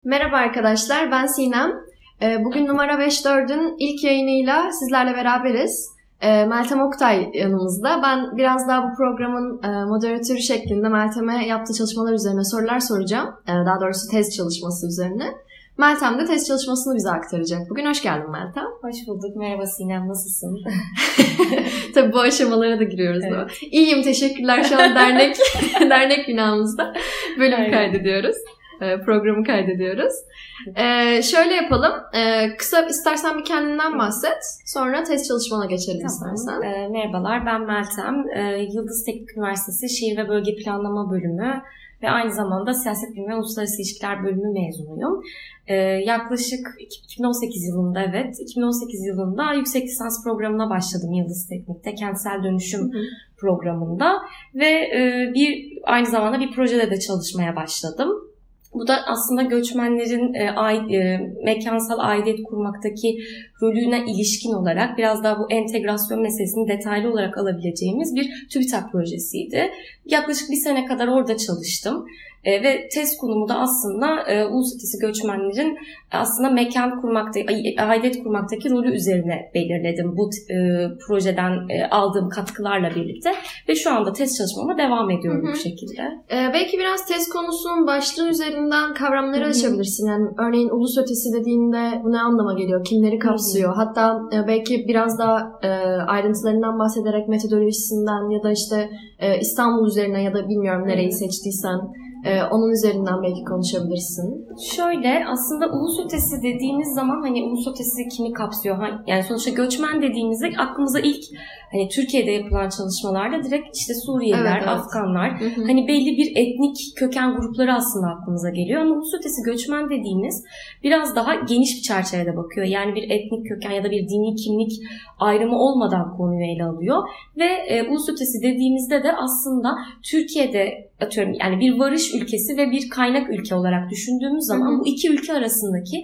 Merhaba arkadaşlar, ben Sinem. Bugün numara 5-4'ün ilk yayınıyla sizlerle beraberiz. Meltem Oktay yanımızda. Ben biraz daha bu programın moderatörü şeklinde Meltem'e yaptığı çalışmalar üzerine sorular soracağım. Daha doğrusu tez çalışması üzerine. Meltem de tez çalışmasını bize aktaracak. Bugün hoş geldin Meltem. Hoş bulduk. Merhaba Sinem, nasılsın? Tabii bu aşamalara da giriyoruz değil mi? İyiyim, teşekkürler. Şu an dernek binamızda bölüm kaydediyoruz. Programı kaydediyoruz. Şöyle yapalım. Kısa istersen bir kendinden bahset. Sonra test çalışmana geçelim istersen. Merhabalar, ben Meltem. Yıldız Teknik Üniversitesi Şehir ve Bölge Planlama Bölümü ve aynı zamanda Siyaset Bilimi ve Uluslararası İlişkiler Bölümü mezunuyum. Yaklaşık 2018 yılında 2018 yılında yüksek lisans programına başladım Yıldız Teknik'te, kentsel dönüşüm programında ve aynı zamanda bir projede de çalışmaya başladım. Bu da aslında göçmenlerin mekansal aidiyet kurmaktaki rolüne ilişkin olarak biraz daha bu entegrasyon meselesini detaylı olarak alabileceğimiz bir TÜBİTAK projesiydi. Yaklaşık bir sene kadar orada çalıştım. Ve tez konumu da aslında uluslararası göçmenlerin aslında mekan kurmakta, aidiyet kurmaktaki rolü üzerine belirledim bu projeden aldığım katkılarla birlikte ve şu anda tez çalışmama devam ediyorum bu şekilde. Belki biraz tez konusunun başlığı üzerinden kavramları açabilirsin. Yani örneğin ulus ötesi dediğinde bu ne anlama geliyor? Kimleri kapsıyor? Hatta belki biraz daha ayrıntılarından bahsederek metodolojisinden ya da işte İstanbul üzerine ya da bilmiyorum nereyi seçtiysen onun üzerinden belki konuşabilirsin. Şöyle, aslında ulus ötesi dediğimiz zaman hani ulus ötesi kimi kapsıyor? Yani sonuçta göçmen dediğimizde aklımıza ilk hani Türkiye'de yapılan çalışmalarda direkt işte Suriyeliler, evet. Afganlar, hani belli bir etnik köken grupları aslında aklımıza geliyor ama ulus ötesi göçmen dediğimiz biraz daha geniş bir çerçevede bakıyor. Yani bir etnik köken ya da bir dini kimlik ayrımı olmadan konuyu ele alıyor ve ulus ötesi dediğimizde de aslında Türkiye'de atıyorum yani bir varış ülkesi ve bir kaynak ülke olarak düşündüğümüz zaman bu iki ülke arasındaki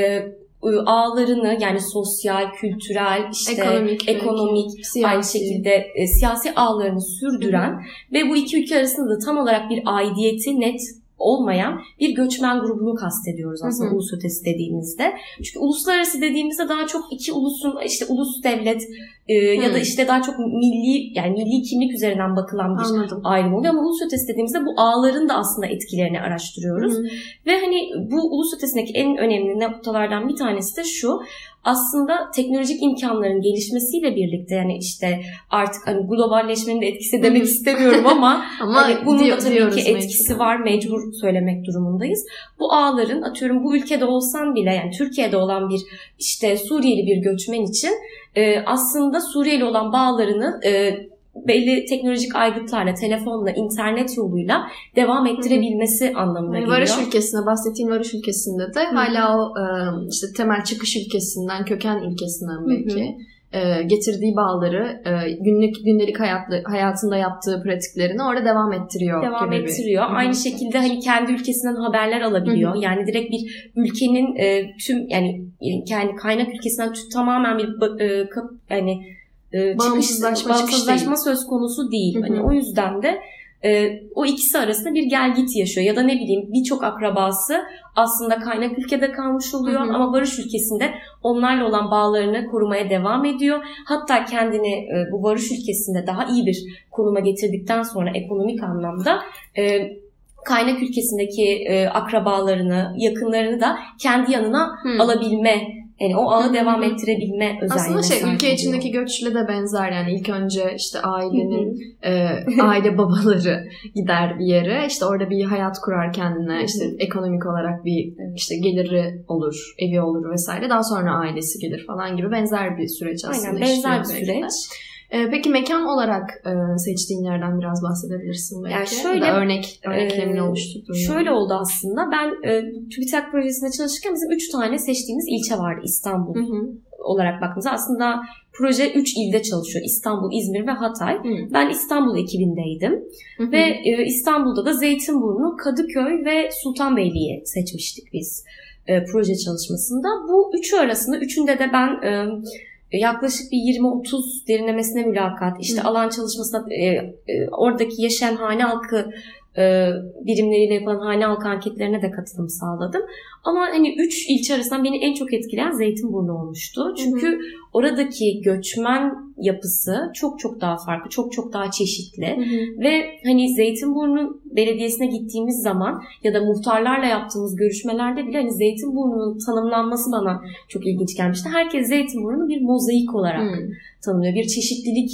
ağlarını yani sosyal, kültürel, işte ekonomik aynı şekilde siyasi ağlarını sürdüren ve bu iki ülke arasında da tam olarak bir aidiyeti net olmayan bir göçmen grubunu kastediyoruz aslında ulus ötesi dediğimizde. Çünkü uluslararası dediğimizde daha çok iki ulusun işte ulus devlet ya da işte daha çok milli kimlik üzerinden bakılan bir ayrım oluyor ama ulus ötesi dediğimizde bu ağların da aslında etkilerini araştırıyoruz. Ve hani bu ulus ötesindeki en önemli noktalardan bir tanesi de şu. Aslında teknolojik imkanların gelişmesiyle birlikte yani işte artık hani globalleşmenin de etkisi demek istemiyorum ama hani bunun da tabii ki etkisi var, mecbur söylemek durumundayız. Bu ağların atıyorum bu ülkede olsan bile yani Türkiye'de olan bir işte Suriyeli bir göçmen için aslında Suriyeli olan bağlarını belli teknolojik aygıtlarla, telefonla, internet yoluyla devam ettirebilmesi anlamına geliyor. Varış ülkesine, bahsettiğin varış ülkesinde de hala o işte temel çıkış ülkesinden, köken ülkesinden belki getirdiği bağları, gündelik hayatında yaptığı pratiklerini orada devam ettiriyor. Aynı şekilde hani kendi ülkesinden haberler alabiliyor. Yani direkt bir ülkenin tüm yani kaynak ülkesinden tamamen bir bağımsızlaşma söz konusu değil. Hani o yüzden de o ikisi arasında bir gel-git yaşıyor. Ya da ne bileyim birçok akrabası aslında kaynak ülkede kalmış oluyor ama varış ülkesinde onlarla olan bağlarını korumaya devam ediyor. Hatta kendini bu varış ülkesinde daha iyi bir konuma getirdikten sonra ekonomik anlamda kaynak ülkesindeki akrabalarını, yakınlarını da kendi yanına alabilme, yani o ağı devam ettirebilme özelliğine sahip. Aslında ülke içindeki göçle de benzer yani ilk önce işte ailenin aile babaları gider bir yere, işte orada bir hayat kurar kendine, işte ekonomik olarak bir işte geliri olur, evi olur vesaire. Daha sonra ailesi gelir falan gibi benzer bir süreç aslında. Aynen benzer bir süreç. Peki mekan olarak seçtiğin yerden biraz bahsedebilirsin belki. Yani şöyle örneklerini oluşturduğun. Şöyle oldu aslında. Ben TÜBİTAK projesinde çalışırken bizim 3 tane seçtiğimiz ilçe vardı İstanbul olarak baktığımızda. Aslında proje 3 ilde çalışıyor. İstanbul, İzmir ve Hatay. Ben İstanbul ekibindeydim. Ve İstanbul'da da Zeytinburnu, Kadıköy ve Sultanbeyli'yi seçmiştik biz proje çalışmasında. Bu üçü arasında üçünde de ben yaklaşık bir 20-30 derinlemesine mülakat, işte alan çalışmasında oradaki yaşayan hane halkı birimleriyle yapılan hane halkı anketlerine de katılım sağladım. Ama hani 3 ilçe arasından beni en çok etkileyen Zeytinburnu olmuştu. Çünkü oradaki göçmen yapısı çok çok daha farklı, çok çok daha çeşitli. Ve hani Zeytinburnu Belediyesi'ne gittiğimiz zaman ya da muhtarlarla yaptığımız görüşmelerde bile hani Zeytinburnu'nun tanımlanması bana çok ilginç gelmişti. Herkes Zeytinburnu'nu bir mozaik olarak tanımlıyor, bir çeşitlilik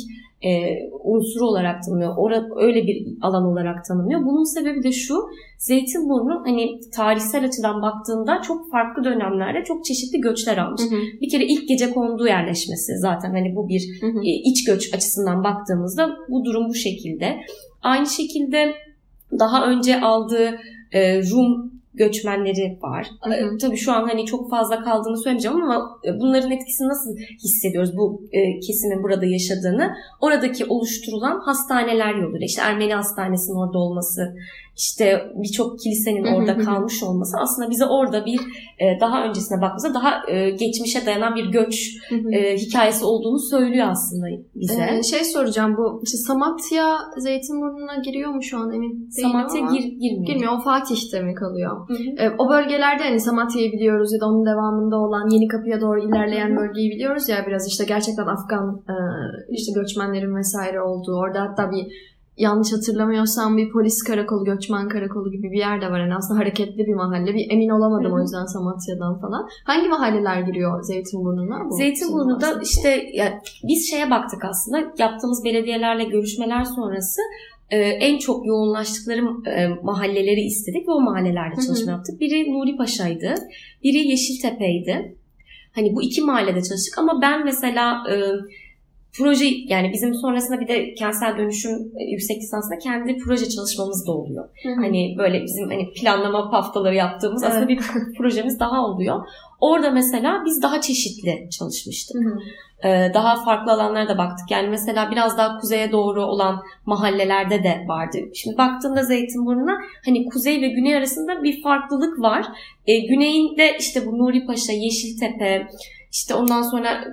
unsuru olarak tanımlıyor. Öyle bir alan olarak tanımlıyor. Bunun sebebi de şu: Zeytinburnu hani tarihsel açıdan baktığında çok farklı dönemlerde çok çeşitli göçler almış. Bir kere ilk gecekondu yerleşmesi zaten hani bu bir iç göç açısından baktığımızda bu durum bu şekilde. Aynı şekilde daha önce aldığı Rum göçmenleri var. Tabii şu an hani çok fazla kaldığını söylemeyeceğim ama bunların etkisini nasıl hissediyoruz bu kesimin burada yaşadığını? Oradaki oluşturulan hastaneler yoluyla, işte Ermeni hastanesinin orada olması, işte birçok kilisenin orada kalmış olması aslında bize orada bir daha öncesine baktığımızda daha geçmişe dayanan bir göç hikayesi olduğunu söylüyor aslında bize. Soracağım, bu işte Samatya Zeytinburnu'na giriyor mu şu an, emin değilim. Samatya girmiyor. O Fatih'te mi kalıyor? O bölgelerde hani Samatya'yı biliyoruz ya da onun devamında olan Yenikapı'ya doğru ilerleyen bölgeyi biliyoruz ya, biraz işte gerçekten Afgan işte göçmenlerin vesaire olduğu, orada hatta bir, yanlış hatırlamıyorsam bir polis karakolu, göçmen karakolu gibi bir yer de var. Yani aslında hareketli bir mahalle. Bir emin olamadım o yüzden Samatya'dan falan. Hangi mahalleler giriyor Zeytinburnu'na? Zeytinburnu'da işte yani biz şeye baktık aslında. Yaptığımız belediyelerle görüşmeler sonrası en çok yoğunlaştıkları mahalleleri istedik ve o mahallelerde çalışma yaptık. Biri Nuri Paşa'ydı, biri Yeşiltepe'ydi. Hani bu iki mahallede çalıştık ama ben mesela proje, yani bizim sonrasında bir de kentsel dönüşüm yüksek lisansında kendi proje çalışmamız da oluyor. Hani böyle bizim hani planlama haftaları yaptığımız aslında bir projemiz daha oluyor. Orada mesela biz daha çeşitli çalışmıştık. Daha farklı alanlara da baktık. Yani mesela biraz daha kuzeye doğru olan mahallelerde de vardı. Şimdi baktığında Zeytinburnu'na hani kuzey ve güney arasında bir farklılık var. Güneyinde işte bu Nuri Paşa, Yeşiltepe, işte ondan sonra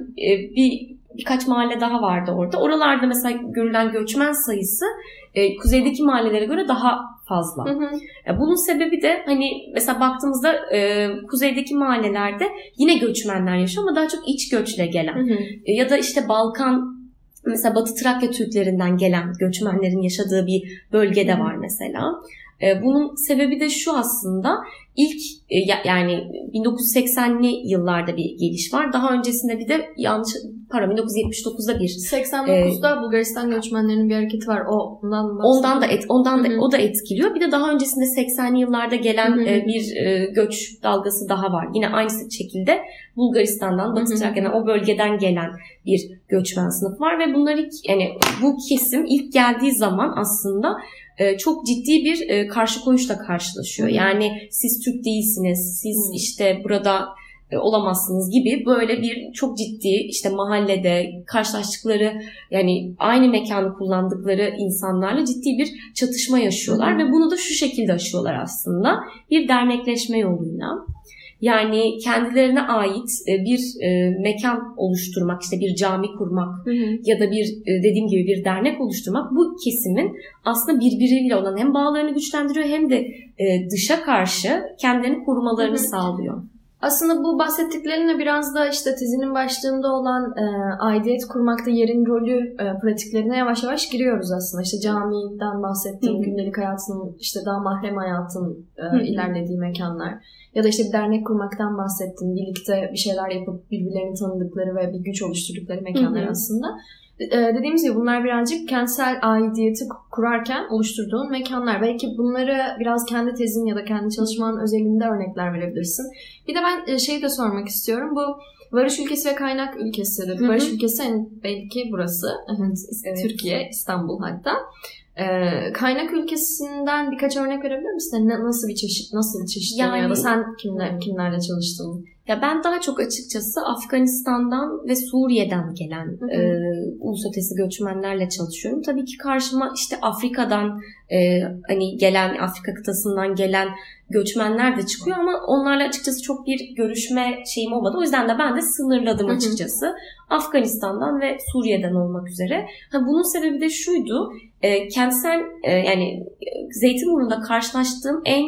birkaç mahalle daha vardı orada. Oralarda mesela görülen göçmen sayısı kuzeydeki mahallelere göre daha fazla. Bunun sebebi de hani mesela baktığımızda kuzeydeki mahallelerde yine göçmenler yaşıyor ama daha çok iç göçle gelen. Ya da işte Balkan, mesela Batı Trakya Türklerinden gelen göçmenlerin yaşadığı bir bölgede var mesela. Bunun sebebi de şu aslında: ilk yani 1980'li yıllarda bir geliş var. Daha öncesinde bir de 1979'da bir 89'da Bulgaristan göçmenlerinin bir hareketi var. Ondan da o da etkiliyor. Bir de daha öncesinde 80'li yıllarda gelen bir göç dalgası daha var. Yine aynı şekilde Bulgaristan'dan, Batı Trakya'dan, o bölgeden gelen bir göçmen sınıf var ve bunlar yani bu kesim ilk geldiği zaman aslında çok ciddi bir karşı koyuşla karşılaşıyor. Yani siz Türk değilsiniz, siz işte burada olamazsınız gibi böyle bir çok ciddi işte mahallede karşılaştıkları, yani aynı mekanı kullandıkları insanlarla ciddi bir çatışma yaşıyorlar ve bunu da şu şekilde aşıyorlar aslında: bir dernekleşme yoluyla. Yani kendilerine ait bir mekan oluşturmak, işte bir cami kurmak ya da bir dediğim gibi bir dernek oluşturmak bu kesimin aslında birbiriyle olan hem bağlarını güçlendiriyor hem de dışa karşı kendilerini korumalarını sağlıyor. Aslında bu bahsettiklerine biraz da işte tezinin başlığında olan aidiyet kurmakta yerin rolü pratiklerine yavaş yavaş giriyoruz aslında. İşte camiden bahsettiğim, gündelik hayatın, işte daha mahrem hayatın ilerlediği mekanlar. Ya da işte bir dernek kurmaktan bahsettim. Birlikte bir şeyler yapıp birbirlerini tanıdıkları ve bir güç oluşturdukları mekanlar aslında. Dediğimiz gibi bunlar birazcık kentsel aidiyeti kurarken oluşturduğun mekanlar. Belki bunları biraz kendi tezin ya da kendi çalışmanın özelinde örnekler verebilirsin. Bir de ben şeyi de sormak istiyorum. Bu varış ülkesi ve kaynak ülkesi dedik. Varış ülkesi belki burası. Evet. Türkiye, İstanbul hatta. Kaynak ülkesinden birkaç örnek verebilir misin? Nasıl bir çeşit yani, ya da sen kimlerle çalıştın? Ya ben daha çok açıkçası Afganistan'dan ve Suriye'den gelen ulus ötesi göçmenlerle çalışıyorum. Tabii ki karşıma işte Afrika'dan hani gelen, Afrika kıtasından gelen göçmenler de çıkıyor ama onlarla açıkçası çok bir görüşme şeyim olmadı. O yüzden de ben de sınırladım açıkçası. Afganistan'dan ve Suriye'den olmak üzere. Bunun sebebi de şuydu. Kentsel yani Zeytinburnu'nda karşılaştığım en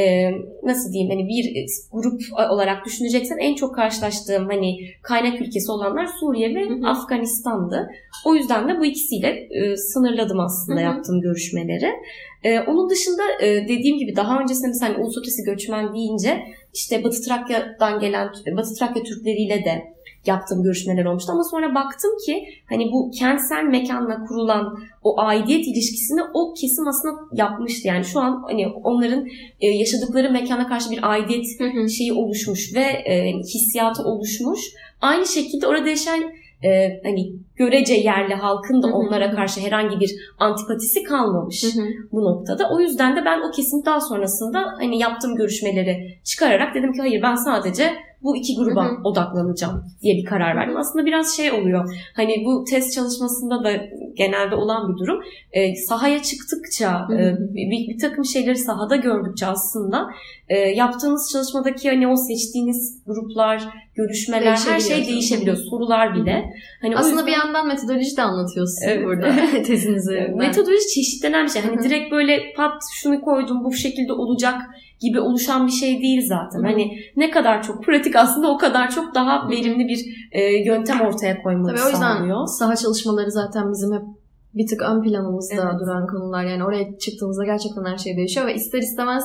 nasıl diyeyim hani bir grup olarak düşüneceksen en çok karşılaştığım hani kaynak ülkesi olanlar Suriye ve Afganistan'dı. O yüzden de bu ikisiyle sınırladım aslında yaptığım görüşmeleri. Onun dışında dediğim gibi daha öncesinde mesela hani ulus ötesi göçmen deyince işte Batı Trakya'dan gelen Batı Trakya Türkleriyle de yaptığım görüşmeler olmuştu ama sonra baktım ki hani bu kentsel mekanla kurulan o aidiyet ilişkisini o kesim aslında yapmıştı. Yani şu an hani onların yaşadıkları mekana karşı bir aidiyet şeyi oluşmuş ve hissiyatı oluşmuş. Aynı şekilde orada yaşayan hani görece yerli halkın da onlara karşı herhangi bir antipatisi kalmamış bu noktada. O yüzden de ben o kesimi daha sonrasında hani yaptığım görüşmeleri çıkararak dedim ki hayır ben sadece bu iki gruba odaklanacağım diye bir karar verdim. Aslında biraz şey oluyor. Hani bu test çalışmasında da genelde olan bir durum. Sahaya çıktıkça bir takım şeyleri sahada gördükçe aslında yaptığınız çalışmadaki hani o seçtiğiniz gruplar, görüşmeler her şey değişebiliyor. Sorular bile. Hani aslında bir yandan metodoloji de anlatıyorsun burada tezinizi. Metodoloji çeşitlenen bir şey. Hani direkt böyle pat şunu koydum bu şekilde olacak gibi oluşan bir şey değil zaten. Hani ne kadar çok pratik aslında o kadar çok daha verimli bir yöntem ortaya koymanı sağlıyor. Tabii o yüzden saha çalışmaları zaten bizim hep bir tık ön planımızda duran konular. Yani oraya çıktığımızda gerçekten her şey değişiyor ve ister istemez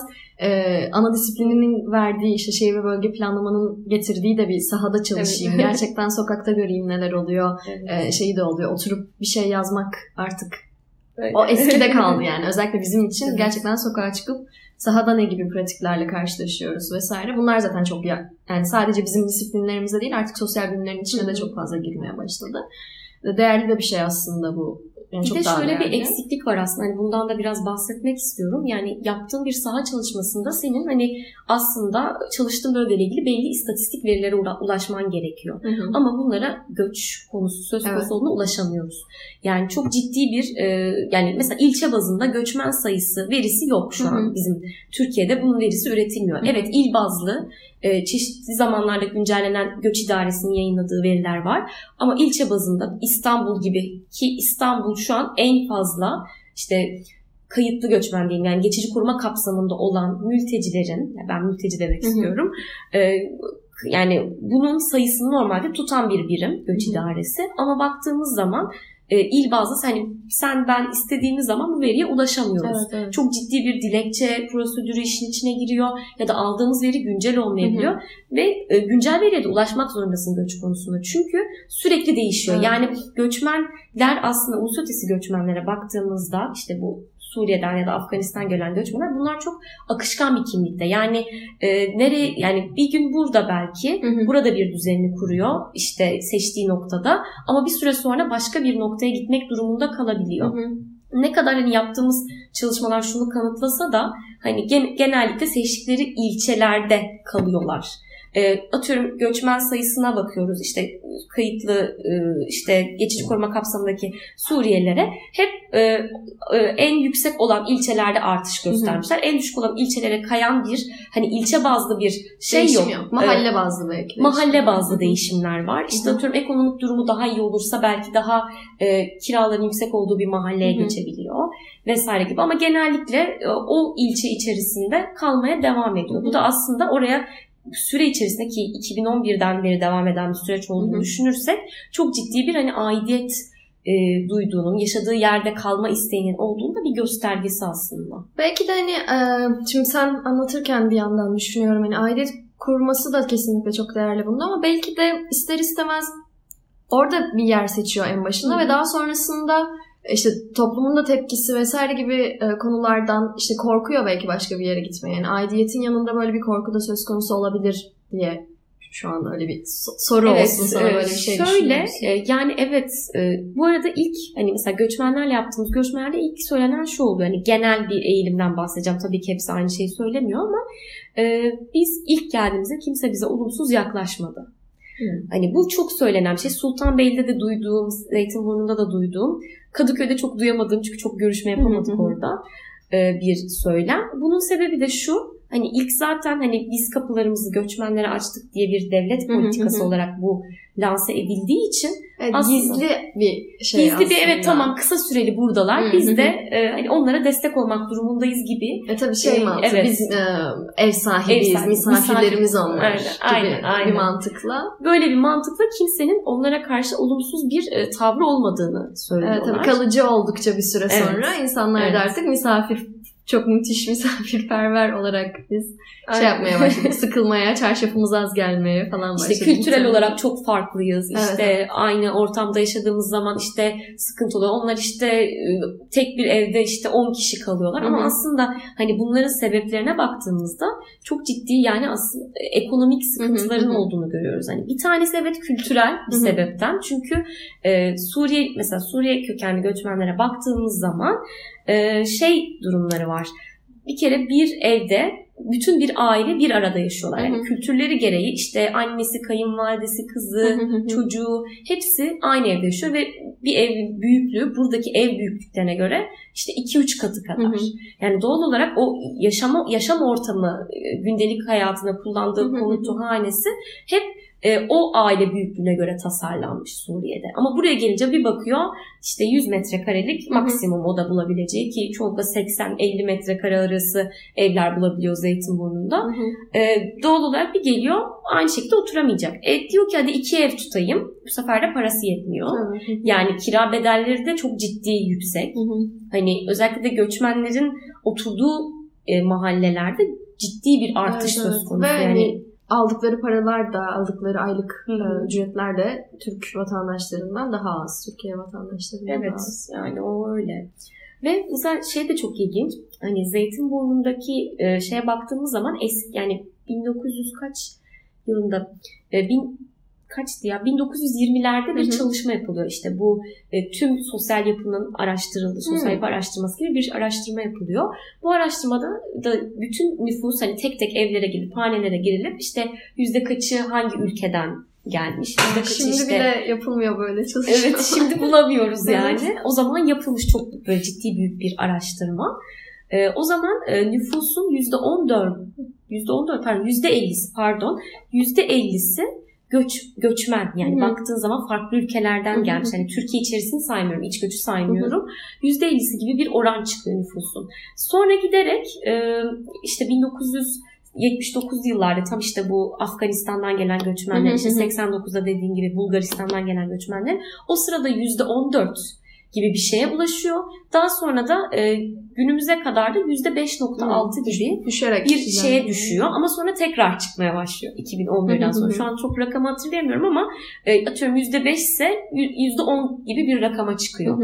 ana disiplininin verdiği işte şehir ve bölge planlamanın getirdiği de bir sahada çalışayım. Gerçekten sokakta göreyim neler oluyor. Şeyi de oluyor. Oturup bir şey yazmak artık o eskide kaldı yani. Özellikle bizim için gerçekten sokağa çıkıp sahada ne gibi pratiklerle karşılaşıyoruz vesaire. Bunlar zaten çok yani sadece bizim disiplinlerimizde değil artık sosyal bilimlerin içine de çok fazla girmeye başladı. Değerli de bir şey aslında bu. Yani bir de şöyle bir eksiklik var aslında. Hani bundan da biraz bahsetmek istiyorum. Yani yaptığın bir saha çalışmasında senin hani aslında çalıştığın bölgeyle ilgili belli istatistik verilere ulaşman gerekiyor. Ama bunlara göç konusu söz konusu olduğunda ulaşamıyoruz. Yani çok ciddi bir yani mesela ilçe bazında göçmen sayısı verisi yok şu an bizim Türkiye'de. Bunun verisi üretilmiyor. Evet il bazlı çeşitli zamanlarda güncellenen Göç İdaresi'nin yayınladığı veriler var. Ama ilçe bazında İstanbul gibi ki İstanbul şu an en fazla işte kayıtlı göçmen diyeyim yani geçici koruma kapsamında olan mültecilerin, ben mülteci demek istiyorum. Yani bunun sayısını normalde tutan bir birim Göç İdaresi ama baktığımız zaman il bazlı hani sen ben istediğimiz zaman bu veriye ulaşamıyoruz. Evet. Çok ciddi bir dilekçe prosedürü işin içine giriyor ya da aldığımız veri güncel olmayabiliyor ve güncel veriye de ulaşmak zorundasın göç konusunda. Çünkü sürekli değişiyor. Yani göçmenler aslında ulus ötesi göçmenlere baktığımızda işte bu Suriye'den ya da Afganistan gelen göçmenler bunlar çok akışkan bir kimlikte. Yani nereye yani bir gün burada belki burada bir düzenini kuruyor işte seçtiği noktada ama bir süre sonra başka bir noktaya gitmek durumunda kalabiliyor. Ne kadar hani yaptığımız çalışmalar şunu kanıtlasa da hani genellikle seçtikleri ilçelerde kalıyorlar. Atıyorum göçmen sayısına bakıyoruz işte kayıtlı işte geçici koruma kapsamındaki Suriyelilere hep en yüksek olan ilçelerde artış göstermişler. En düşük olan ilçelere kayan bir hani ilçe bazlı bir şey değişim yok. Mahalle bazlı belki. Mahalle bazlı değişimler var. İşte atıyorum ekonomik durumu daha iyi olursa belki daha kiraların yüksek olduğu bir mahalleye geçebiliyor vesaire gibi ama genellikle o ilçe içerisinde kalmaya devam ediyor. Bu da aslında oraya süre içerisinde ki 2011'den beri devam eden bir süreç olduğunu düşünürsek çok ciddi bir hani aidiyet duyduğunun, yaşadığı yerde kalma isteğinin olduğunu da bir göstergesi aslında. Belki de hani şimdi sen anlatırken bir yandan düşünüyorum hani aidiyet kurması da kesinlikle çok değerli bunda ama belki de ister istemez orada bir yer seçiyor en başında ve daha sonrasında işte toplumun da tepkisi vesaire gibi konulardan işte korkuyor belki başka bir yere gitmeye. Yani aidiyetin yanında böyle bir korku da söz konusu olabilir diye şu an öyle bir soru olsun sana böyle bir şey şöyle yani evet bu arada ilk hani mesela göçmenlerle yaptığımız görüşmelerde ilk söylenen şu oldu. Hani genel bir eğilimden bahsedeceğim. Tabii ki hepsi aynı şeyi söylemiyor ama biz ilk geldiğimizde kimse bize olumsuz yaklaşmadı. Hani bu çok söylenen bir şey. Sultanbeyli'de de duyduğum, Zeytinburnu'nda da duyduğum, Kadıköy'de çok duyamadığım çünkü çok görüşme yapamadık orada bir söylem. Bunun sebebi de şu, Hani ilk zaten hani biz kapılarımızı göçmenlere açtık diye bir devlet politikası olarak bu lanse edildiği için aslında gizli bir şey gizli bir evet tamam kısa süreli buradalar. Biz de hani onlara destek olmak durumundayız gibi. Tabii mantığı. Evet. Biz ev sahibiyiz, misafirlerimiz onlar gibi bir mantıkla. Böyle bir mantıkla kimsenin onlara karşı olumsuz bir tavrı olmadığını söylüyorlar. Tabii kalıcı oldukça bir süre sonra insanlar da artık çok müthiş misafirperver olarak biz şey yapmaya başladık. Sıkılmaya, çarşafımız az gelmeye falan başladık. İşte kültürel olarak çok farklıyız. İşte aynı ortamda yaşadığımız zaman işte sıkıntı oluyor. Onlar işte tek bir evde işte 10 kişi kalıyorlar. Ama aslında hani bunların sebeplerine baktığımızda çok ciddi yani aslında ekonomik sıkıntıların olduğunu görüyoruz. Hani bir tanesi evet kültürel bir sebepten. Çünkü Suriye kökenli göçmenlere baktığımız zaman durumları var. Bir kere bir evde bütün bir aile bir arada yaşıyorlar. Yani kültürleri gereği işte annesi, kayınvalidesi, kızı, çocuğu hepsi aynı evde yaşıyor ve bir evin büyüklüğü buradaki ev büyüklüklerine göre işte 2-3 katı kadar. Yani doğal olarak o yaşam ortamı, gündelik hayatında kullandığı konutu hanesi hep o aile büyüklüğüne göre tasarlanmış Suriye'de. Ama buraya gelince bir bakıyor işte 100 metrekarelik maksimum o da bulabileceği ki çoğunlukla 80-50 metrekare arası evler bulabiliyor Zeytinburnu'nda. Doğal olarak bir geliyor aynı şekilde oturamayacak. Diyor ki hadi 2 ev tutayım. Bu sefer de parası yetmiyor. Yani kira bedelleri de çok ciddi yüksek. Hani özellikle de göçmenlerin oturduğu mahallelerde ciddi bir artış söz konusu. Yani aldıkları paralar da, aldıkları aylık ücretler de Türk vatandaşlarından daha az. Türkiye vatandaşlarından daha az. Yani o öyle. Ve mesela de çok ilginç. Hani Zeytinburnu'ndaki şeye baktığımız zaman eski yani 1900 kaç yılında 1920'lerde bir çalışma yapılıyor. İşte bu tüm sosyal yapının araştırıldığı, sosyal yapı araştırması gibi bir araştırma yapılıyor. Bu araştırmada da bütün nüfus hani tek tek evlere girilip, hanelere girilip işte %kaçı hangi ülkeden gelmiş. Şimdi bile yapılmıyor böyle çalışma. Evet, şimdi bulamıyoruz yani. O zaman yapılmış çok böyle ciddi büyük bir araştırma. O zaman nüfusun %50'si göçmen yani baktığın zaman farklı ülkelerden gelmiş. Yani Türkiye içerisini saymıyorum, iç göçü saymıyorum. %50'si gibi bir oran çıkıyor nüfusun. Sonra giderek işte 1979 yıllarda tam işte bu Afganistan'dan gelen göçmenler, işte 89'da dediğin gibi Bulgaristan'dan gelen göçmenler o sırada %14 gibi bir şeye ulaşıyor. Daha sonra da günümüze kadar da %5.6 gibi düşerek bir şeye düşüyor. Ama sonra tekrar çıkmaya başlıyor 2011'den sonra. Şu an çok rakamı hatırlayamıyorum ama atıyorum %5 ise %10 gibi bir rakama çıkıyor.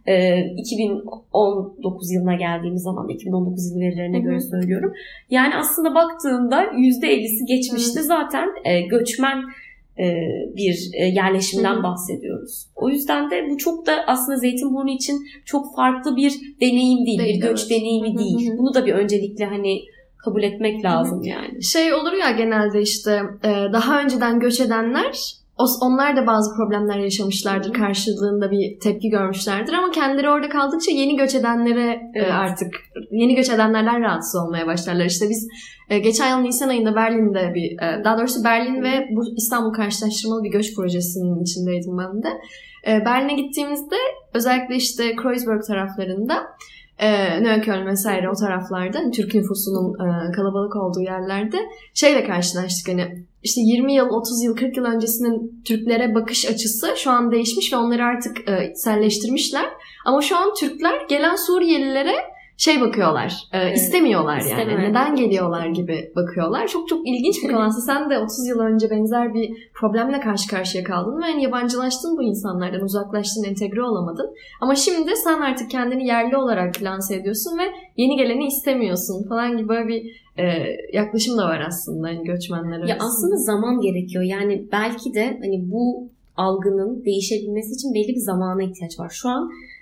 2019 yılına geldiğimiz zaman, 2019 yılı verilerine göre söylüyorum. Yani aslında baktığında %50'si geçmişti. Zaten göçmen bir yerleşimden bahsediyoruz. O yüzden de bu çok da aslında Zeytinburnu için çok farklı bir deneyim değil, bir göç deneyimi değil. Bunu da bir öncelikle hani kabul etmek lazım yani. Şey olur ya genelde işte daha önceden göç edenler onlar da bazı problemler yaşamışlardır. Karşılığında bir tepki görmüşlerdir ama kendileri orada kaldıkça yeni göç edenlere artık yeni göç edenlerden rahatsız olmaya başlarlar. İşte biz geçen yıl Nisan ayında Berlin'de daha doğrusu Berlin ve bu İstanbul karşılaştırmalı bir göç projesinin içindeydim ben de. Berlin'e gittiğimizde özellikle işte Kreuzberg taraflarında Neukölln vesaire o taraflarda hani Türk nüfusunun kalabalık olduğu yerlerde şeyle karşılaştık hani işte 20 yıl, 30 yıl, 40 yıl öncesinin Türklere bakış açısı şu an değişmiş ve onları artık içselleştirmişler. Ama şu an Türkler gelen Suriyelilere bakıyorlar, istemiyorlar yani. Neden geliyorlar gibi bakıyorlar. Çok çok ilginç bir konu. Sen de 30 yıl önce benzer bir problemle karşı karşıya kaldın ve yani yabancılaştın bu insanlardan, uzaklaştın, entegre olamadın. Ama şimdi sen artık kendini yerli olarak lanse ediyorsun ve yeni geleni istemiyorsun falan gibi böyle bir yaklaşım da var aslında hani göçmenler arasında. Ya aslında zaman gerekiyor. Yani belki de hani bu algının değişebilmesi için belli bir zamana ihtiyaç var. Şu an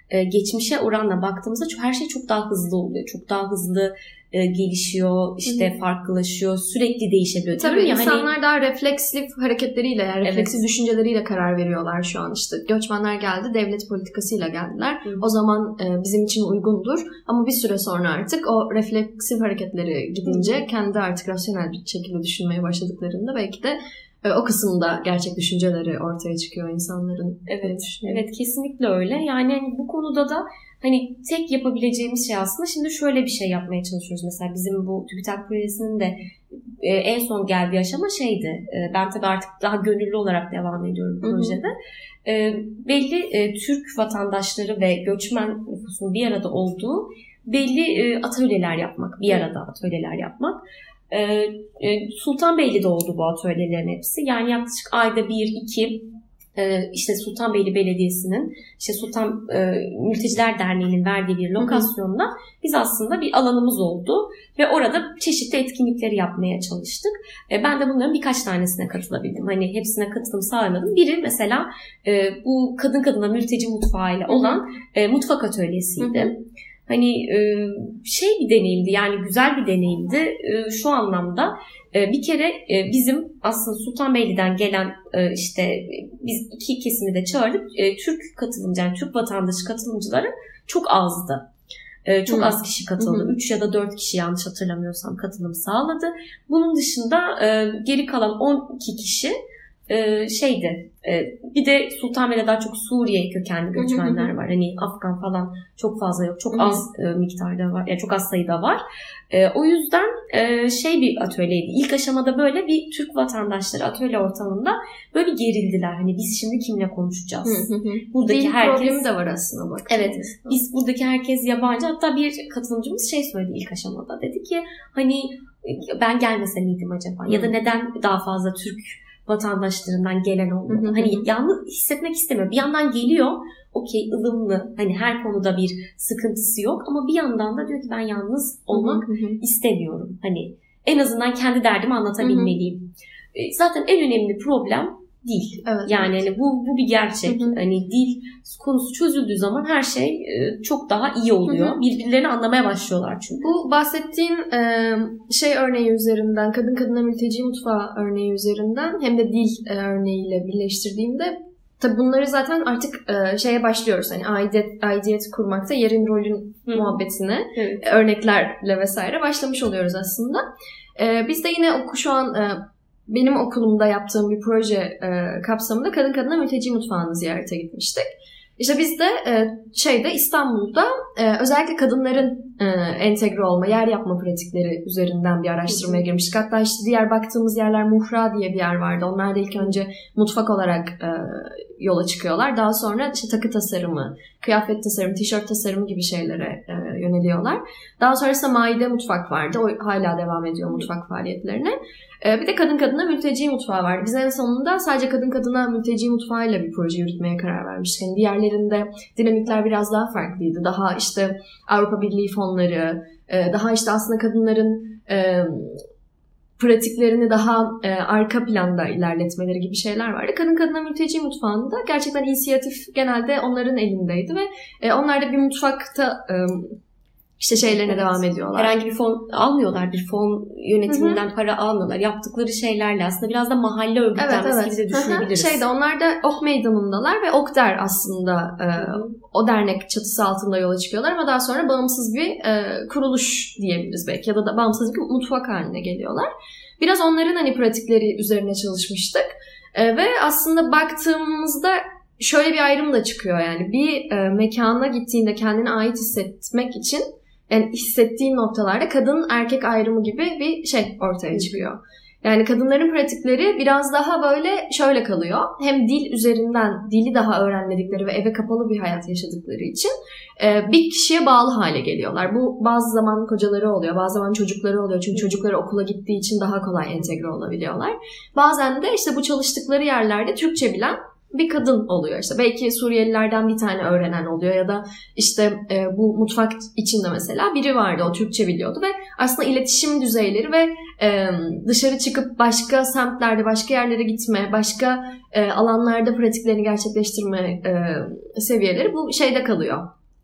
geçmişe oranla baktığımızda her şey çok daha hızlı oluyor. Çok daha hızlı gelişiyor, işte farklılaşıyor, sürekli değişebiliyor. Tabii insanlar daha refleksif hareketleriyle, yani refleksif düşünceleriyle karar veriyorlar şu an. İşte göçmenler geldi, devlet politikasıyla geldiler. O zaman bizim için uygundur. Ama bir süre sonra artık o refleksif hareketleri gidince kendi artık rasyonel bir şekilde düşünmeye başladıklarında belki de o kısımda gerçek düşünceleri ortaya çıkıyor insanların. Evet, kesinlikle öyle. Yani bu konuda da hani tek yapabileceğimiz şey aslında şimdi şöyle bir şey yapmaya çalışıyoruz. Mesela bizim bu TÜBİTAK projesinin de en son geldiği aşama şeydi. Ben tabii artık daha gönüllü olarak devam ediyorum projede. Belli Türk vatandaşları ve göçmen nüfusunun bir arada olduğu belli atölyeler yapmak. Bir arada atölyeler yapmak. Sultanbeyli'de oldu bu atölyelerin hepsi. Yani yaklaşık ayda 1-2 işte Sultanbeyli Belediyesi'nin, işte Mülteciler Derneği'nin verdiği bir lokasyonda biz aslında bir alanımız oldu ve orada çeşitli etkinlikleri yapmaya çalıştık. Ben de bunların birkaç tanesine katılabildim. Hani hepsine katılım sağlamadım. Biri mesela bu kadın kadına mülteci mutfağıyla olan mutfak atölyesiydi. Hani bir deneyimdi, yani güzel bir deneyimdi şu anlamda. Bir kere bizim aslında Sultanbeyli'den gelen işte biz iki kesimi de çağırdık. Türk katılımcı, yani Türk vatandaşı katılımcıları çok azdı. Çok az kişi katıldı. 3 ya da 4 kişi yanlış hatırlamıyorsam katılım sağladı. Bunun dışında geri kalan 12 kişi bir de Sultanbeyli'de daha çok Suriye kökenli göçmenler var. Hani Afgan falan çok fazla yok. Çok az miktarda var. Yani çok az sayıda var. O yüzden bir atölyeydi. İlk aşamada böyle bir Türk vatandaşları atölye ortamında böyle bir gerildiler. Hani biz şimdi kimle konuşacağız? Buradaki dil herkes problemi de var aslında bak. Evet. Biz buradaki herkes yabancı. Hatta bir katılımcımız söyledi ilk aşamada. Dedi ki hani ben gelmese miydim acaba? Ya da neden daha fazla Türk vatandaşlarından gelen olmadı. Hani yalnız hissetmek istemiyor. Bir yandan geliyor, okey, ılımlı, hani her konuda bir sıkıntısı yok ama bir yandan da diyor ki ben yalnız olmak istemiyorum. Hani en azından kendi derdimi anlatabilmeliyim. Zaten en önemli problem dil. Yani hani bu bir gerçek. Hani dil konusu çözüldüğü zaman her şey çok daha iyi oluyor. Birbirlerini anlamaya başlıyorlar çünkü. Bu bahsettiğin örneği üzerinden, kadın kadına mülteci mutfağı örneği üzerinden hem de dil örneğiyle birleştirdiğimde tabii bunları zaten artık başlıyoruz. Hani aidiyet kurmakta yerin rolün muhabbetine örneklerle vesaire başlamış oluyoruz aslında. Biz de yine şu an benim okulumda yaptığım bir proje kapsamında kadın kadına mülteci mutfağını ziyarete gitmiştik. İşte biz de İstanbul'da özellikle kadınların entegre olma, yer yapma pratikleri üzerinden bir araştırmaya girmiştik. Hatta işte diğer baktığımız yerler Muhra diye bir yer vardı. Onlar da ilk önce mutfak olarak yola çıkıyorlar. Daha sonra işte takı tasarımı, kıyafet tasarımı, tişört tasarımı gibi şeylere yöneliyorlar. Daha sonrasında Maide Mutfak vardı. O hala devam ediyor mutfak faaliyetlerine. Bir de kadın kadına mülteci mutfağı vardı. Biz en sonunda sadece kadın kadına mülteci mutfağıyla bir proje yürütmeye karar vermiştik. Yani diğerlerinde dinamikler biraz daha farklıydı. Daha işte Avrupa Birliği fonları, daha işte aslında kadınların pratiklerini daha arka planda ilerletmeleri gibi şeyler vardı. Kadın kadına mülteci mutfağında gerçekten inisiyatif genelde onların elindeydi ve onlar da bir mutfakta şeylerine devam ediyorlar. Herhangi bir fon almıyorlar. Bir fon yönetiminden para almıyorlar. Yaptıkları şeylerle aslında biraz da mahalle örgütlenmesi gibi de düşünebiliriz. Onlar da Ok Meydanı'ndalar ve Okder aslında o dernek çatısı altında yola çıkıyorlar ama daha sonra bağımsız bir kuruluş diyebiliriz belki ya da bağımsız bir mutfak haline geliyorlar. Biraz onların hani pratikleri üzerine çalışmıştık ve aslında baktığımızda şöyle bir ayrım da çıkıyor, yani bir mekana gittiğinde kendine ait hissetmek için yani hissettiğin noktalarda kadın erkek ayrımı gibi bir şey ortaya çıkıyor. Yani kadınların pratikleri biraz daha böyle şöyle kalıyor. Hem dil üzerinden dili daha öğrenmedikleri ve eve kapalı bir hayat yaşadıkları için bir kişiye bağlı hale geliyorlar. Bu bazı zaman kocaları oluyor, bazı zaman çocukları oluyor. Çünkü çocukları okula gittiği için daha kolay entegre olabiliyorlar. Bazen de işte bu çalıştıkları yerlerde Türkçe bilen bir kadın oluyor işte. Belki Suriyelilerden bir tane öğrenen oluyor ya da işte bu mutfak içinde mesela biri vardı, o Türkçe biliyordu ve aslında iletişim düzeyleri ve dışarı çıkıp başka semtlerde, başka yerlere gitme, başka alanlarda pratiklerini gerçekleştirme seviyeleri bu şeyde kalıyor.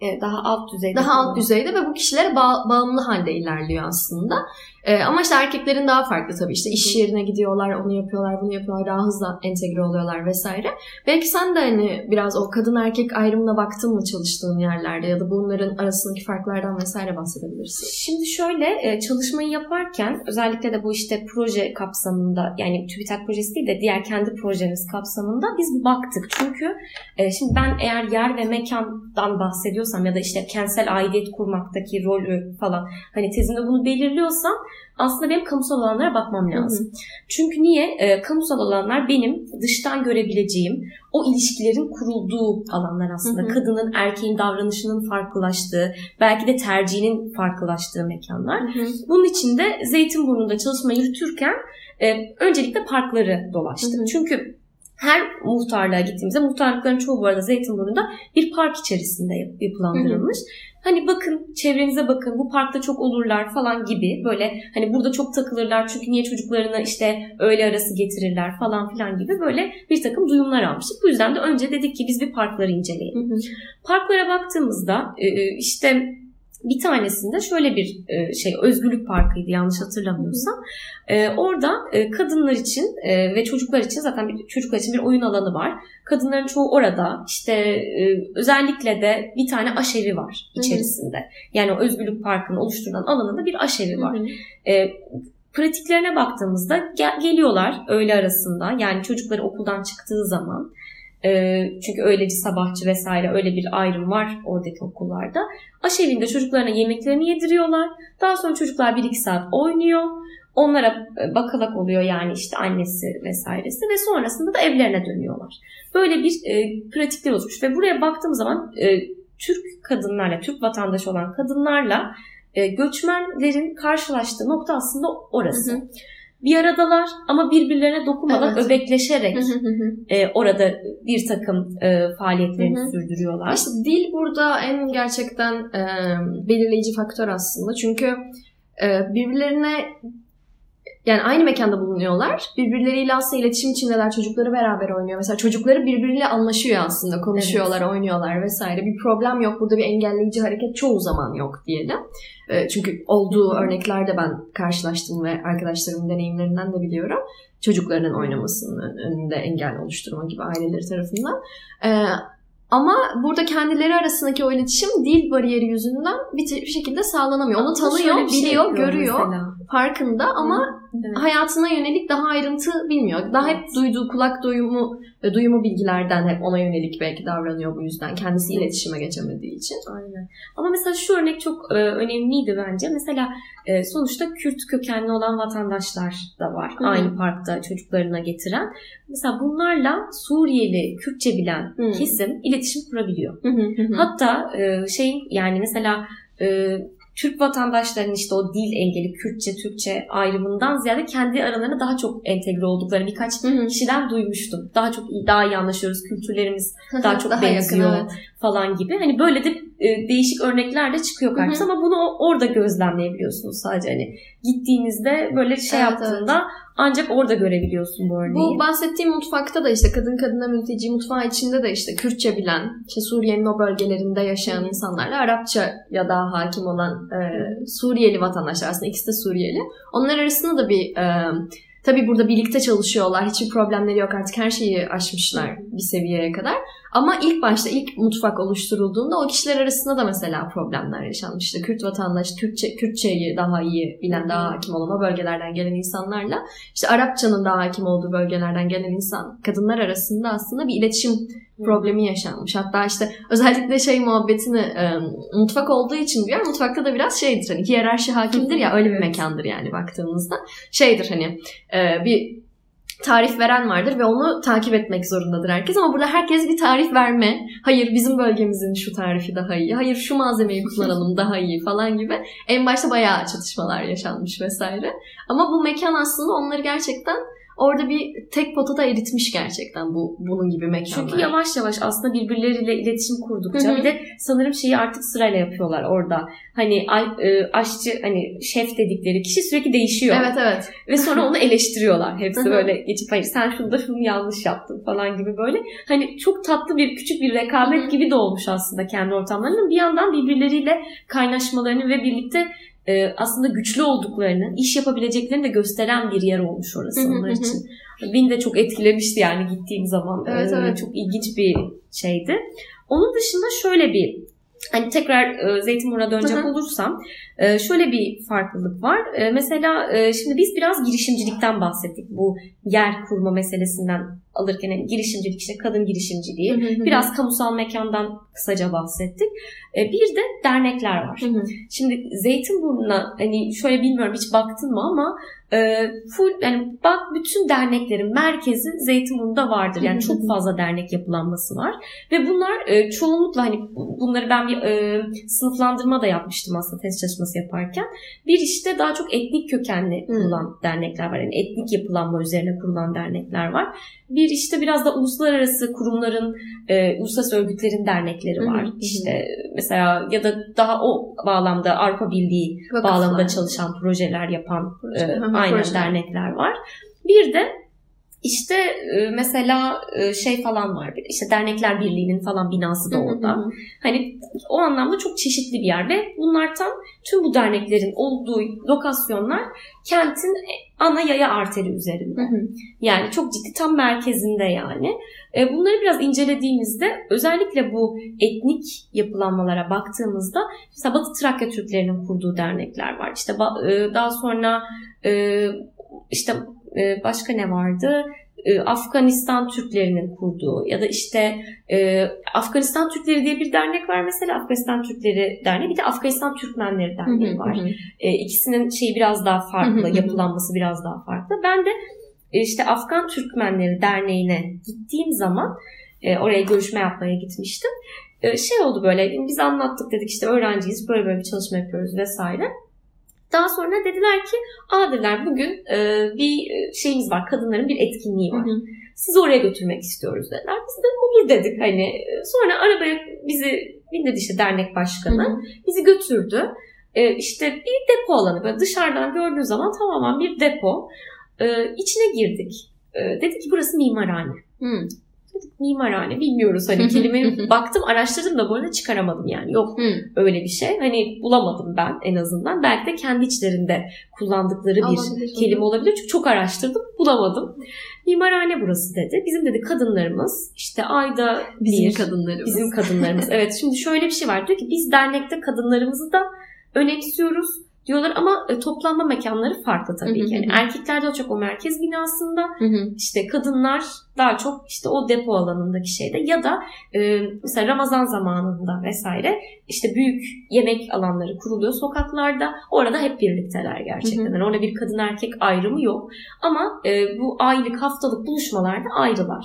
Daha alt düzeyde. Daha alt düzeyde ve bu kişilere bağımlı halde ilerliyor aslında. Ama işte erkeklerin daha farklı tabii. İşte iş yerine gidiyorlar, onu yapıyorlar, bunu yapıyorlar, daha hızlı entegre oluyorlar vesaire. Belki sen de hani biraz o kadın erkek ayrımına baktın mı çalıştığın yerlerde ya da bunların arasındaki farklardan vesaire bahsedebilirsin. Şimdi şöyle, çalışmayı yaparken özellikle de bu işte proje kapsamında, yani TÜBİTAK projesi değil de diğer kendi projemiz kapsamında biz bir baktık. Çünkü şimdi ben eğer yer ve mekandan bahsediyorsam ya da işte kentsel aidiyet kurmaktaki rolü falan, hani tezimde bunu belirliyorsam aslında benim kamusal alanlara bakmam lazım. Çünkü niye? Kamusal alanlar benim dıştan görebileceğim o ilişkilerin kurulduğu alanlar aslında. Kadının, erkeğin davranışının farklılaştığı, belki de tercihinin farklılaştığı mekanlar. Bunun için de Zeytinburnu'nda çalışma yürütürken öncelikle parkları dolaştık. Çünkü her muhtarlığa gittiğimizde, muhtarlıkların çoğu bu arada Zeytinburnu'nda bir park içerisinde yapılandırılmış. Hani bakın, çevrenize bakın, bu parkta çok olurlar falan gibi, böyle hani burada çok takılırlar çünkü niye çocuklarına işte öğle arası getirirler falan filan gibi böyle bir takım duyumlar almıştık. Bu yüzden de önce dedik ki biz bir parkları inceleyelim. Parklara baktığımızda işte bir tanesinde şöyle bir Özgürlük Parkı'ydı yanlış hatırlamıyorsam. Orada kadınlar için ve çocuklar için, zaten çocuklar için bir oyun alanı var. Kadınların çoğu orada. İşte özellikle de bir tane aşevi var içerisinde. Yani o Özgürlük Parkı'nın oluşturulan alanında bir aşevi var. Pratiklerine baktığımızda geliyorlar öğle arasında, yani çocukları okuldan çıktığı zaman. Çünkü öğleci, sabahçı vesaire öyle bir ayrım var oradaki okullarda. Aşevinde çocuklarına yemeklerini yediriyorlar. Daha sonra çocuklar 1-2 saat oynuyor. Onlara bakalak oluyor, yani işte annesi vesairesi, ve sonrasında da evlerine dönüyorlar. Böyle bir pratikler oluşmuş ve buraya baktığım zaman Türk kadınlarla, Türk vatandaşı olan kadınlarla göçmenlerin karşılaştığı nokta aslında orası. Bir aradalar ama birbirlerine dokunmadan öbekleşerek orada bir takım faaliyetlerini sürdürüyorlar. İşte dil burada en gerçekten belirleyici faktör aslında. Çünkü birbirlerine, yani aynı mekanda bulunuyorlar. Birbirleriyle aslında iletişim içindeler. Çocukları beraber oynuyor. Mesela çocukları birbiriyle anlaşıyor aslında. Konuşuyorlar, oynuyorlar vesaire. Bir problem yok. Burada bir engelleyici hareket çoğu zaman yok diyelim. Çünkü olduğu örneklerde ben karşılaştım ve arkadaşlarımın deneyimlerinden de biliyorum. Çocuklarının oynamasının önünde engel oluşturma gibi aileleri tarafından. Ama burada kendileri arasındaki o iletişim dil bariyeri yüzünden bir şekilde sağlanamıyor. Onu tanıyor, biliyor, görüyor, mesela farkında ama hayatına yönelik daha ayrıntı bilmiyor. Daha hep duyduğu kulak duyumu bilgilerden hep ona yönelik belki davranıyor bu yüzden. Kendisi iletişime geçemediği için. Aynen. Ama mesela şu örnek çok önemliydi bence. Mesela sonuçta Kürt kökenli olan vatandaşlar da var. Aynı parkta çocuklarına getiren. Mesela bunlarla Suriyeli Kürtçe bilen kesim iletişim kurabiliyor. Hatta yani mesela Türk vatandaşlarının işte o dil engeli, Kürtçe, Türkçe ayrımından ziyade kendi aralarına daha çok entegre oldukları birkaç kişiden duymuştum. Daha iyi anlaşıyoruz, kültürlerimiz daha çok daha benziyor yakın, falan gibi. Hani böyle de değişik örnekler de çıkıyor karşımıza ama bunu orada gözlemleyebiliyorsunuz sadece. Hani gittiğinizde böyle yaptığında ancak orada görebiliyorsun bu örneği. Bu bahsettiğim mutfakta da işte kadın kadına mülteci mutfağı içinde de işte Kürtçe bilen, işte Suriye'nin o bölgelerinde yaşayan insanlarla Arapça'ya daha hakim olan Suriyeli vatandaşlar, aslında ikisi de Suriyeli. Onlar arasında da bir tabii burada birlikte çalışıyorlar. Hiçbir problemleri yok. Artık her şeyi aşmışlar bir seviyeye kadar. Ama ilk mutfak oluşturulduğunda o kişiler arasında da mesela problemler yaşanmıştı. Kürt vatandaş Kürtçeyi daha iyi bilen, daha hakim olan o bölgelerden gelen insanlarla işte Arapçanın daha hakim olduğu bölgelerden gelen kadınlar arasında aslında bir iletişim problemi yaşanmış. Hatta işte özellikle muhabbetini mutfak olduğu için diyor. Mutfakta da biraz hani hiyerarşi hakimdir ya, öyle bir mekandır yani baktığımızda. Hani bir tarif veren vardır ve onu takip etmek zorundadır herkes, ama burada herkes bir tarif verme. Hayır, bizim bölgemizin şu tarifi daha iyi. Hayır, şu malzemeyi kullanalım daha iyi falan gibi. En başta bayağı çatışmalar yaşanmış vesaire. Ama bu mekan aslında onları gerçekten orada bir tek potada eritmiş gerçekten bunun gibi mekanlar. Çünkü yavaş yavaş aslında birbirleriyle iletişim kurdukça bir de sanırım şeyi artık sırayla yapıyorlar orada. Hani aşçı, hani şef dedikleri kişi sürekli değişiyor. Evet. Ve sonra onu eleştiriyorlar. Hepsi böyle geçip hayır sen şunu yanlış yaptın falan gibi böyle. Hani çok tatlı bir küçük bir rekabet gibi de olmuş aslında kendi ortamlarının. Bir yandan birbirleriyle kaynaşmalarını ve birlikte aslında güçlü olduklarını, iş yapabileceklerini de gösteren bir yer olmuş orası onlar için. Beni de çok etkilemişti yani gittiğim zaman. Evet. Çok ilginç bir şeydi. Onun dışında şöyle bir, hani tekrar Zeytinburnu'na dönecek olursam şöyle bir farklılık var. Mesela şimdi biz biraz girişimcilikten bahsettik. Bu yer kurma meselesinden alırken yani girişimcilik, işte kadın girişimciliği, biraz kamusal mekandan kısaca bahsettik. Bir de dernekler var. Şimdi Zeytinburnu'na hani şöyle bilmiyorum hiç baktın mı ama full yani bak bütün derneklerin merkezi Zeytinburnu'da vardır. Yani çok fazla dernek yapılanması var. Ve bunlar çoğunlukla hani bunları ben bir sınıflandırma da yapmıştım aslında test çalışması yaparken. Bir işte daha çok etnik kökenli kurulan dernekler var. Yani etnik yapılanma üzerine kurulan dernekler var. Bir işte biraz da uluslararası kurumların, uluslararası örgütlerin dernekleri var. İşte mesela ya da daha o bağlamda Avrupa Birliği bağlamında çalışan projeler yapan aynen dernekler var. Bir de işte mesela şey falan var. İşte Dernekler Birliği'nin falan binası da orada. Hani o anlamda çok çeşitli bir yer ve bunlar tam tüm bu derneklerin olduğu lokasyonlar kentin ana yaya arteri üzerinde. Yani çok ciddi tam merkezinde yani. Bunları biraz incelediğimizde özellikle bu etnik yapılanmalara baktığımızda mesela Batı Trakya Türklerinin kurduğu dernekler var. İşte daha sonra işte başka ne vardı? Afganistan Türklerinin kurduğu ya da işte Afganistan Türkleri diye bir dernek var mesela. Afganistan Türkleri Derneği, bir de Afganistan Türkmenleri Derneği var. İkisinin şeyi biraz daha farklı, yapılanması biraz daha farklı. Ben de işte Afgan Türkmenleri Derneği'ne gittiğim zaman oraya görüşme yapmaya gitmiştim. Şey oldu böyle, biz anlattık, dedik işte öğrenciyiz, böyle bir çalışma yapıyoruz vesaire. Daha sonra dediler ki, dediler bugün bir şeyimiz var, kadınların bir etkinliği var. Sizi oraya götürmek istiyoruz dediler. Biz de olur dedik hani. Sonra arabaya bizi bindirdi işte dernek başkanı. Bizi götürdü. İşte bir depo alanı, böyle dışarıdan gördüğün zaman tamamen bir depo. İçine girdik. Dedi ki burası mimarhane. Dedik mimarhane, bilmiyoruz hani kelimeyi baktım, araştırdım da bu arada çıkaramadım yani. Yok öyle bir şey. Hani bulamadım ben en azından. Belki de kendi içlerinde kullandıkları bir kelime olabilir. Çünkü çok araştırdım, bulamadım. Mimarhane burası dedi. Bizim dedi kadınlarımız işte ayda bizim kadınlarımız. Evet, şimdi şöyle bir şey var. Diyor ki biz dernekte kadınlarımızı da önemsiyoruz diyorlar ama toplanma mekanları farklı tabii ki. Yani erkekler daha çok o merkez binasında, işte kadınlar daha çok işte o depo alanındaki şeyde ya da mesela Ramazan zamanında vesaire işte büyük yemek alanları kuruluyor sokaklarda. Orada hep birlikteler gerçekten. Yani orada bir kadın erkek ayrımı yok. Ama bu aylık, haftalık buluşmalarda ayrılar.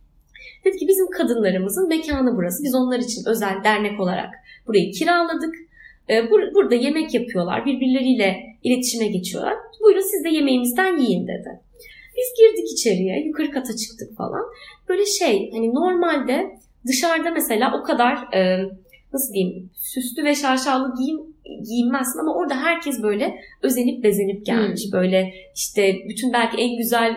Dedi ki bizim kadınlarımızın mekanı burası. Biz onlar için özel dernek olarak burayı kiraladık. Burada yemek yapıyorlar, birbirleriyle iletişime geçiyorlar. Buyurun siz de yemeğimizden yiyin dedi. Biz girdik içeriye, yukarı kata çıktık falan. Böyle şey, hani normalde dışarıda mesela o kadar nasıl diyeyim, süslü ve şaşalı giyinmezsin ama orada herkes böyle özenip bezenip gelmiş. Böyle işte bütün belki en güzel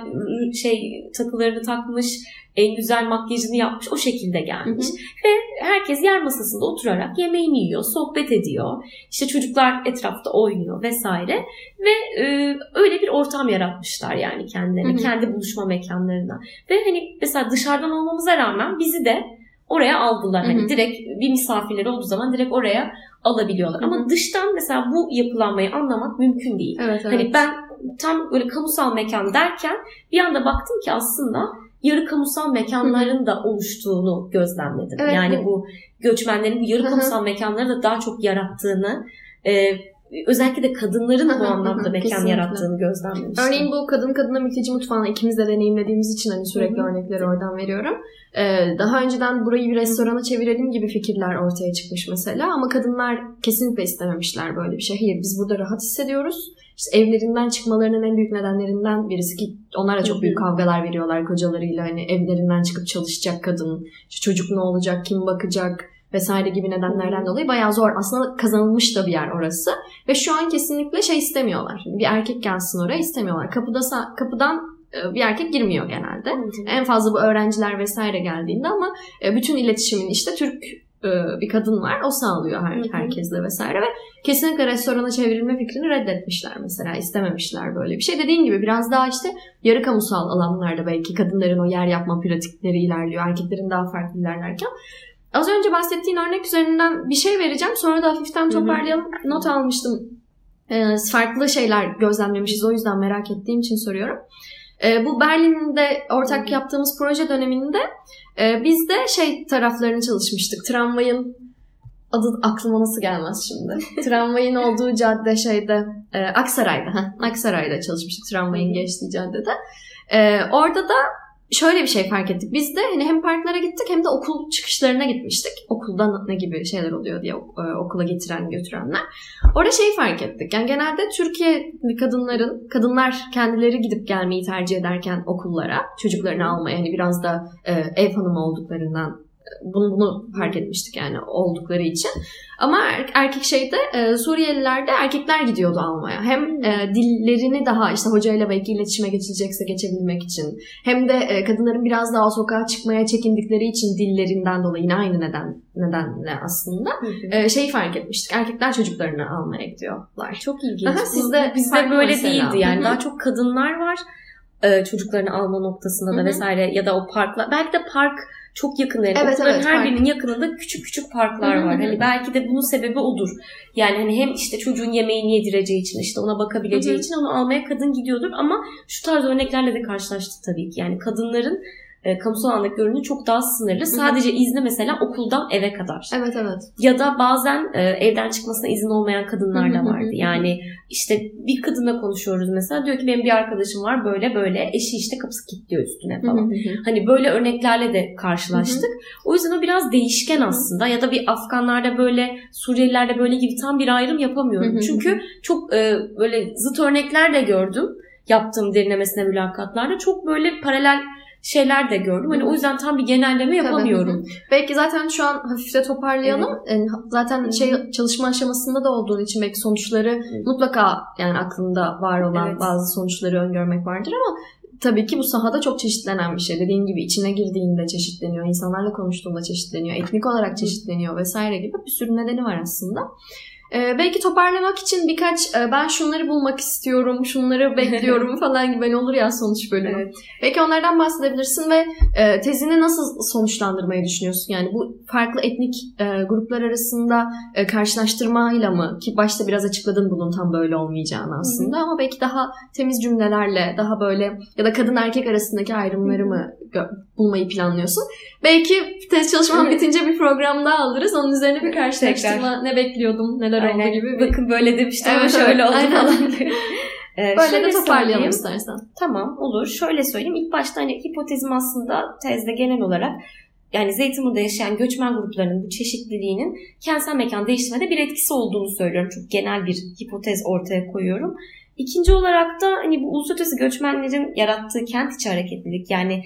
takılarını takmış, en güzel makyajını yapmış, o şekilde gelmiş. Ve herkes yer masasında oturarak yemeğini yiyor, sohbet ediyor. İşte çocuklar etrafta oynuyor vesaire. Ve öyle bir ortam yaratmışlar yani kendilerine, kendi buluşma mekanlarına. Ve hani mesela dışarıdan olmamıza rağmen bizi de oraya aldılar. Hani direkt bir misafirleri olduğu zaman direkt oraya alabiliyorlar. Ama dıştan mesela bu yapılanmayı anlamak mümkün değil. Evet. Hani ben tam böyle kamusal mekan derken bir anda baktım ki aslında yarı kamusal mekanların da oluştuğunu gözlemledim. Evet, yani bu göçmenlerin bu yarı kamusal mekanları da daha çok yarattığını özellikle de kadınların bu anlamda mekan yarattığını gözlemlemiştim. Örneğin bu kadın kadına mülteci mutfağını ikimiz de deneyimlediğimiz için hani sürekli örnekleri oradan veriyorum. Daha önceden burayı bir restorana çevirelim gibi fikirler ortaya çıkmış mesela ama kadınlar kesinlikle istememişler böyle bir şey. Hayır, biz burada rahat hissediyoruz. İşte evlerinden çıkmalarının en büyük nedenlerinden birisi ki onlar da çok büyük kavgalar veriyorlar kocalarıyla. Hani evlerinden çıkıp çalışacak kadın, işte çocuk ne olacak, kim bakacak vesaire gibi nedenlerden dolayı bayağı zor. Aslında kazanılmış da bir yer orası. Ve şu an kesinlikle şey istemiyorlar. Bir erkek gelsin oraya istemiyorlar. Kapıdan bir erkek girmiyor genelde. En fazla bu öğrenciler vesaire geldiğinde ama bütün iletişimin işte Türk bir kadın var. O sağlıyor herkesle vesaire ve kesinlikle restorana çevrilme fikrini reddetmişler mesela. İstememişler böyle bir şey. Dediğin gibi biraz daha işte yarı kamusal alanlarda belki kadınların o yer yapma pratikleri ilerliyor. Erkeklerin daha farklı ilerlerken. Az önce bahsettiğin örnek üzerinden bir şey vereceğim. Sonra da hafiften toparlayalım. Not almıştım. Farklı şeyler gözlemlemişiz. O yüzden merak ettiğim için soruyorum. Bu Berlin'de ortak yaptığımız proje döneminde biz de taraflarını çalışmıştık. Tramvayın adı aklıma nasıl gelmez şimdi. Tramvayın olduğu cadde Aksaray'da çalışmıştık. Tramvayın geçtiği caddede. Orada da şöyle bir şey fark ettik. Biz de hani hem parklara gittik hem de okul çıkışlarına gitmiştik. Okulda ne gibi şeyler oluyor diye okula götürenler. Orada şeyi fark ettik. Yani genelde Türkiye'li kadınlar kendileri gidip gelmeyi tercih ederken okullara çocuklarını almaya hani biraz da ev hanımı olduklarından bunu fark etmiştik yani oldukları için. Ama erkek Suriyelilerde erkekler gidiyordu almaya. Hem dillerini daha işte hocayla belki iletişime geçilecekse geçebilmek için hem de kadınların biraz daha sokağa çıkmaya çekindikleri için dillerinden dolayı yine aynı nedenle aslında fark etmiştik. Erkekler çocuklarını almaya gidiyorlar. Çok ilginç. Bizde böyle değildi yani. Daha çok kadınlar var çocuklarını alma noktasında da vesaire ya da o parklar. Belki de park çok yakın. Yani okulların her birinin yakınında küçük küçük parklar var. Hani belki de bunun sebebi odur. Yani hani hem işte çocuğun yemeğini yedireceği için işte ona bakabileceği için onu almaya kadın gidiyordur ama şu tarz örneklerle de karşılaştık tabii ki. Yani kadınların kamusal alandaki görünümü çok daha sınırlı. Sadece izni mesela okuldan eve kadar. Evet. Ya da bazen evden çıkmasına izin olmayan kadınlar da vardı. Yani işte bir kadınla konuşuyoruz mesela. Diyor ki benim bir arkadaşım var böyle eşi işte kapısı kilitliyor üstüne falan. Hani böyle örneklerle de karşılaştık. O yüzden o biraz değişken aslında. Ya da bir Afganlarda böyle, Suriyelilerde böyle gibi tam bir ayrım yapamıyorum. Çünkü çok böyle zıt örnekler de gördüm. Yaptığım derinlemesine mülakatlarda. Çok böyle paralel şeyler de gördüm. Hani o yüzden tam bir genelleme yapamıyorum. Belki zaten şu an hafifte toparlayalım. Yani zaten çalışma aşamasında da olduğun için belki sonuçları mutlaka yani aklında var olan bazı sonuçları öngörmek vardır ama tabii ki bu sahada çok çeşitlenen bir şey. Dediğin gibi içine girdiğinde çeşitleniyor, insanlarla konuştuğunda çeşitleniyor, etnik olarak çeşitleniyor vesaire gibi bir sürü nedeni var aslında. Belki toparlamak için birkaç ben şunları bulmak istiyorum, şunları bekliyorum falan gibi olur ya sonuç bölümü. Evet. Belki onlardan bahsedebilirsin ve tezini nasıl sonuçlandırmayı düşünüyorsun? Yani bu farklı etnik gruplar arasında karşılaştırmayla mı? Ki başta biraz açıkladın bunun tam böyle olmayacağını aslında ama belki daha temiz cümlelerle, daha böyle ya da kadın erkek arasındaki ayrımları mı bulmayı planlıyorsun? Belki tez çalışmam bitince bir program daha alırız. Onun üzerine bir karşılaştırma, ne bekliyordum, neler oldu gibi. Bakın böyle demiştim ama şöyle oldu falan gibi. Böyle de toparlayalım istersen. Tamam, olur. Şöyle söyleyeyim. İlk başta hani hipotezim aslında tezde genel olarak yani Zeytinburnu'da yaşayan göçmen gruplarının bu çeşitliliğinin kentsel mekan değiştirmede bir etkisi olduğunu söylüyorum. Çok genel bir hipotez ortaya koyuyorum. İkinci olarak da hani bu uluslararası göçmenlerin yarattığı kent içi hareketlilik yani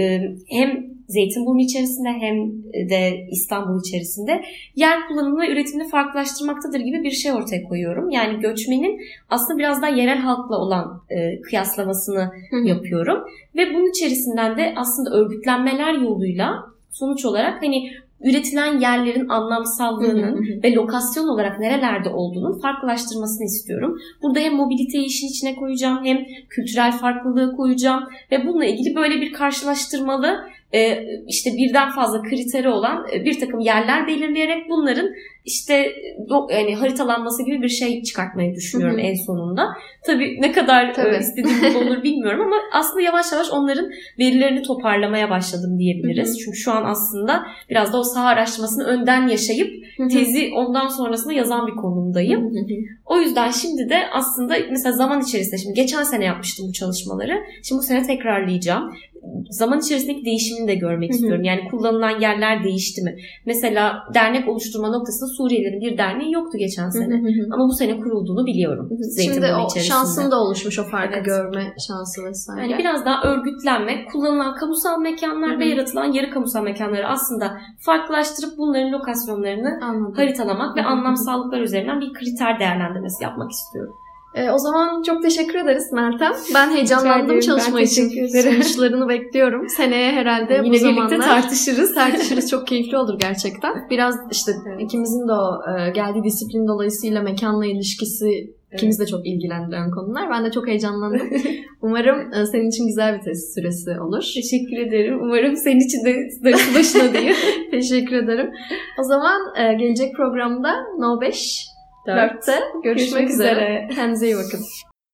hem Zeytinburnu içerisinde hem de İstanbul içerisinde yer kullanımı ve üretimini farklılaştırmaktadır gibi bir şey ortaya koyuyorum. Yani göçmenin aslında biraz daha yerel halkla olan kıyaslamasını yapıyorum. Ve bunun içerisinden de aslında örgütlenmeler yoluyla sonuç olarak hani üretilen yerlerin anlamsallığının ve lokasyon olarak nerelerde olduğunun farklılaştırmasını istiyorum. Burada hem mobiliteyi işin içine koyacağım hem kültürel farklılığı koyacağım ve bununla ilgili böyle bir karşılaştırmalı işte birden fazla kriteri olan bir takım yerler belirleyerek bunların işte yani haritalanması gibi bir şey çıkartmayı düşünüyorum en sonunda. Tabii ne kadar istediğim gibi olur bilmiyorum ama aslında yavaş yavaş onların verilerini toparlamaya başladım diyebiliriz. Çünkü şu an aslında biraz da o saha araştırmasını önden yaşayıp tezi ondan sonrasında yazan bir konumdayım. O yüzden şimdi de aslında mesela zaman içerisinde, şimdi geçen sene yapmıştım bu çalışmaları. Şimdi bu sene tekrarlayacağım. Zaman içerisindeki değişimini de görmek istiyorum. Yani kullanılan yerler değişti mi? Mesela dernek oluşturma noktasında Suriyelilerin bir derneği yoktu geçen sene. Ama bu sene kurulduğunu biliyorum. Şimdi o şansın da oluşmuş, o farkı görme şansı vesaire. Yani biraz daha örgütlenmek, kullanılan kamusal mekanlar ve yaratılan yarı kamusal mekanları aslında farklılaştırıp bunların lokasyonlarını haritalamak ve anlamsallıklar üzerinden bir kriter değerlendirmesi yapmak istiyorum. O zaman çok teşekkür ederiz Meltem. Ben heyecanlandım çalışma için. Sonuçlarını bekliyorum. Seneye herhalde yine bu zamanlar birlikte tartışırız. Çok keyifli olur gerçekten. Biraz işte ikimizin de o geldiği disiplin dolayısıyla mekanla ilişkisi ikimiz de çok ilgilendiren konular. Ben de çok heyecanlandım. Umarım senin için güzel bir test süresi olur. Teşekkür ederim. Umarım senin için de darısı başına değil. Teşekkür ederim. O zaman gelecek programda No 5 4'te görüşmek üzere. Kendinize iyi bakın.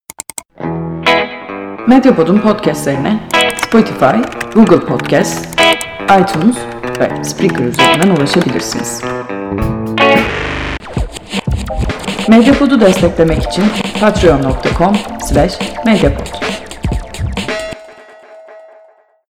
Medyapod'un podcastlerine Spotify, Google Podcast, iTunes ve Spreaker üzerinden ulaşabilirsiniz. Medyapod'u desteklemek için patreon.com/medyapod